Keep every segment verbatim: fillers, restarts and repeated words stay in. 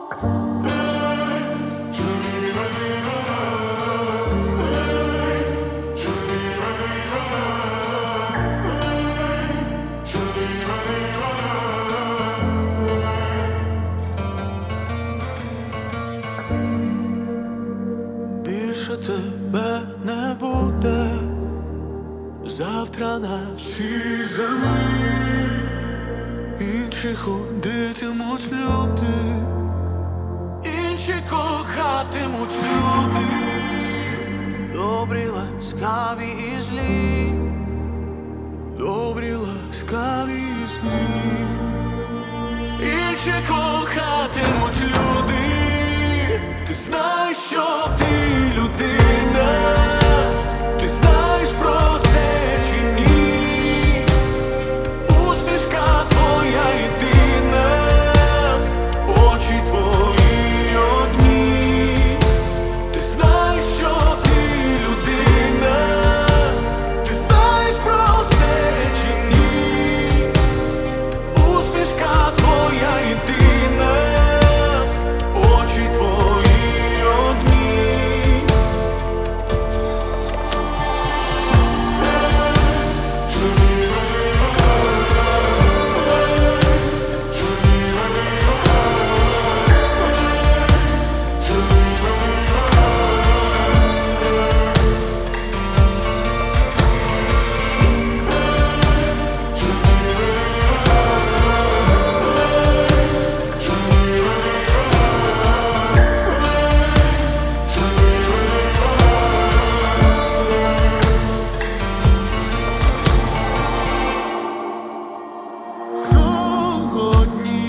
Більше тебе не буде завтра на цій землі. Інші ходитимуть люди, інші кохатимуть люди, добрі, ласкаві і злі, добрі, ласкаві і злі, інші кохатимуть люди. Ти знаєш, що ти людина, ти знаєш про це чи ні? Усмішка твоя єдина, очі твої одні. Ти знаєш, що ти людина, ти знаєш про це чи ні? Усмішка твоя єдина, очі твої.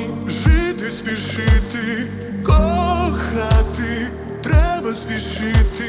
Спішити, кохати, треба спішити.